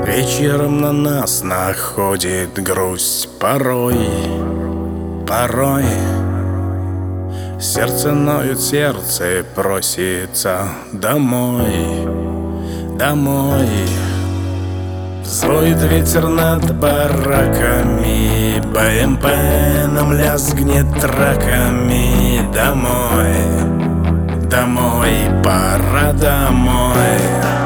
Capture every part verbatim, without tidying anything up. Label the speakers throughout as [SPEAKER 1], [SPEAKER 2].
[SPEAKER 1] Вечером на нас находит грусть порой, порой. Сердце ноет, сердце просится домой, домой. Взвоет ветер над бараками, БМП нам лязгнет траками. Домой, домой, пора домой.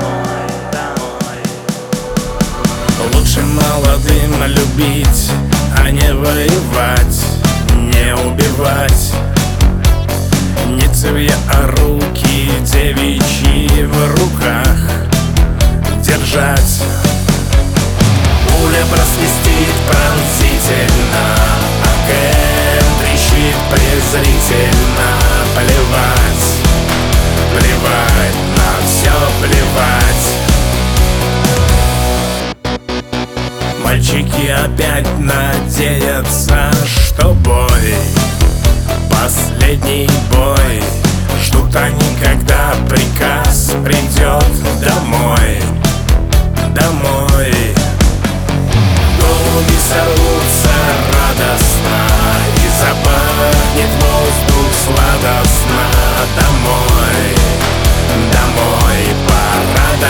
[SPEAKER 1] Лучше молодым любить, а не воевать, не убивать. Не цевья, а руки девичьи в руках держать. Пуля просвистит пронзительно, АКМ трещит презрительно. Плевать, плевать, на все плевать. Мальчики опять надеются, что бой, последний бой. Ждут они, когда приказ придет домой, домой. Голуби сорвутся радостно, и запахнет воздух сладостно. Домой, домой, пора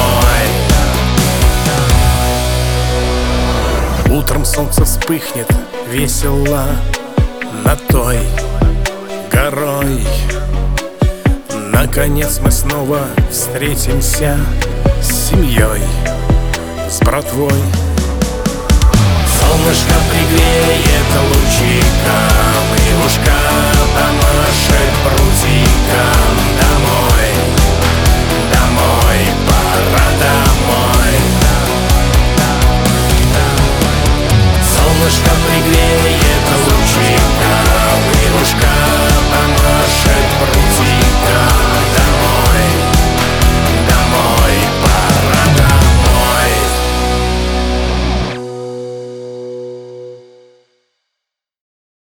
[SPEAKER 1] домой. Утром солнце вспыхнет весело над той горой. Наконец мы снова встретимся с семьей, с братвой. Солнышко пригреет лучиком, и ушка помашет прутиком.